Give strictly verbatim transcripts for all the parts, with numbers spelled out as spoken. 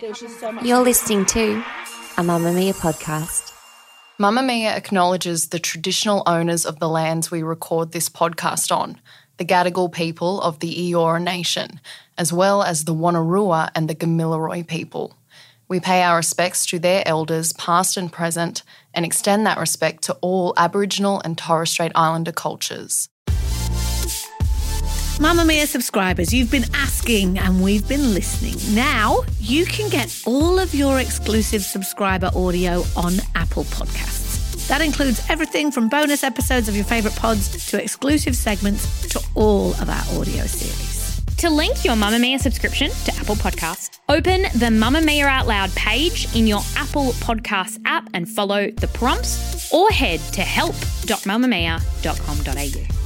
there's just so much. You're listening to a Mamamia podcast. Mamamia acknowledges the traditional owners of the lands we record this podcast on, the Gadigal people of the Eora Nation, as well as the Wonnarua and the Gamilaroi people. We pay our respects to their elders, past and present, and extend that respect to all Aboriginal and Torres Strait Islander cultures. Mamamia subscribers, you've been asking and we've been listening. Now you can get all of your exclusive subscriber audio on Apple Podcasts. That includes everything from bonus episodes of your favourite pods to exclusive segments to all of our audio series. To link your Mamamia subscription to Apple Podcasts, open the Mamamia Out Loud page in your Apple Podcasts app and follow the prompts, or head to help dot mamamia dot com dot a u.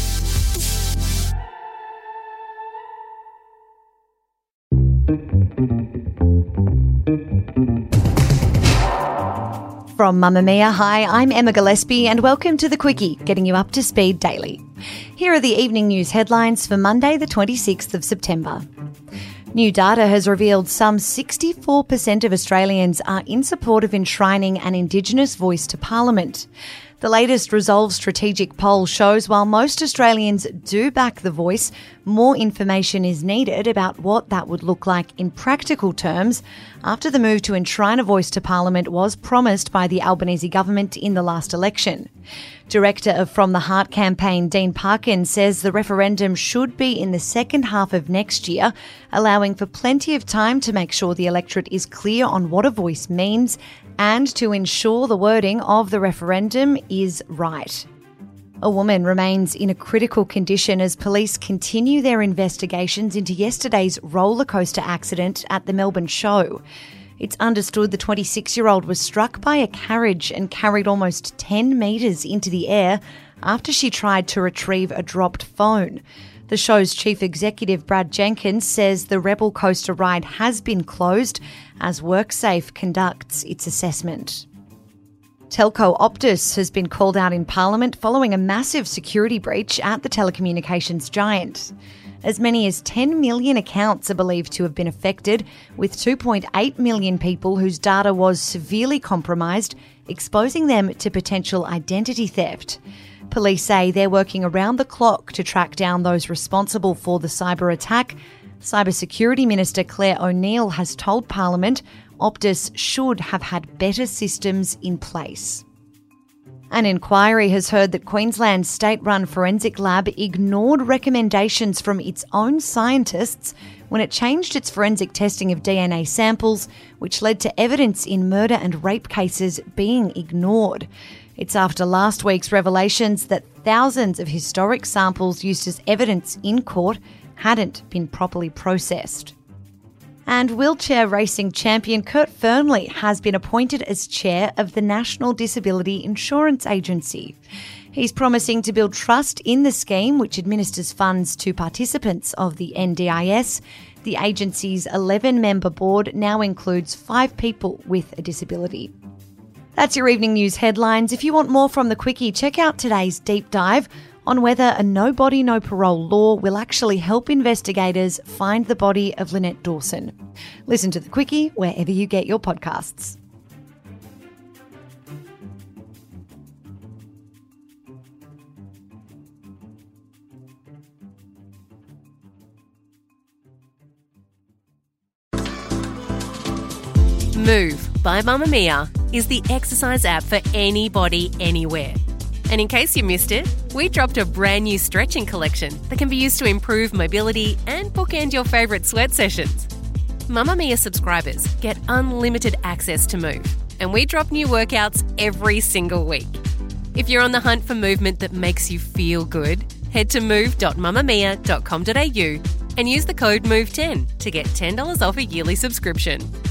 From Mamamia, hi, I'm Emma Gillespie and welcome to The Quickie, getting you up to speed daily. Here are the evening news headlines for Monday the twenty-sixth of September. New data has revealed some sixty-four percent of Australians are in support of enshrining an Indigenous voice to Parliament. The latest Resolve strategic poll shows while most Australians do back the voice, more information is needed about what that would look like in practical terms after the move to enshrine a voice to Parliament was promised by the Albanese government in the last election. Director of From the Heart campaign, Dean Parkin, says the referendum should be in the second half of next year, allowing for plenty of time to make sure the electorate is clear on what a voice means and to ensure the wording of the referendum is right. A woman remains in a critical condition as police continue their investigations into yesterday's roller coaster accident at the Melbourne Show. It's understood the twenty-six-year-old was struck by a carriage and carried almost ten metres into the air after she tried to retrieve a dropped phone. The show's chief executive, Brad Jenkins, says the Rebel Coaster ride has been closed as WorkSafe conducts its assessment. Telco Optus has been called out in Parliament following a massive security breach at the telecommunications giant. As many as ten million accounts are believed to have been affected, with two point eight million people whose data was severely compromised, exposing them to potential identity theft. Police say they're working around the clock to track down those responsible for the cyber attack. Cybersecurity Minister Claire O'Neill has told Parliament Optus should have had better systems in place. An inquiry has heard that Queensland's state-run forensic lab ignored recommendations from its own scientists when it changed its forensic testing of D N A samples, which led to evidence in murder and rape cases being ignored. It's after last week's revelations that thousands of historic samples used as evidence in court hadn't been properly processed. And wheelchair racing champion Kurt Fernley has been appointed as chair of the National Disability Insurance Agency. He's promising to build trust in the scheme, which administers funds to participants of the N D I S. The agency's eleven-member board now includes five people with a disability. That's your evening news headlines. If you want more from The Quickie, check out today's deep dive on whether a no body, no parole law will actually help investigators find the body of Lynette Dawson. Listen to The Quickie wherever you get your podcasts. Move by Mamamia is the exercise app for anybody, anywhere. And in case you missed it, we dropped a brand new stretching collection that can be used to improve mobility and bookend your favourite sweat sessions. Mamamia subscribers get unlimited access to Move, and we drop new workouts every single week. If you're on the hunt for movement that makes you feel good, head to move dot mamamia dot com dot a u and use the code move ten to get ten dollars off a yearly subscription.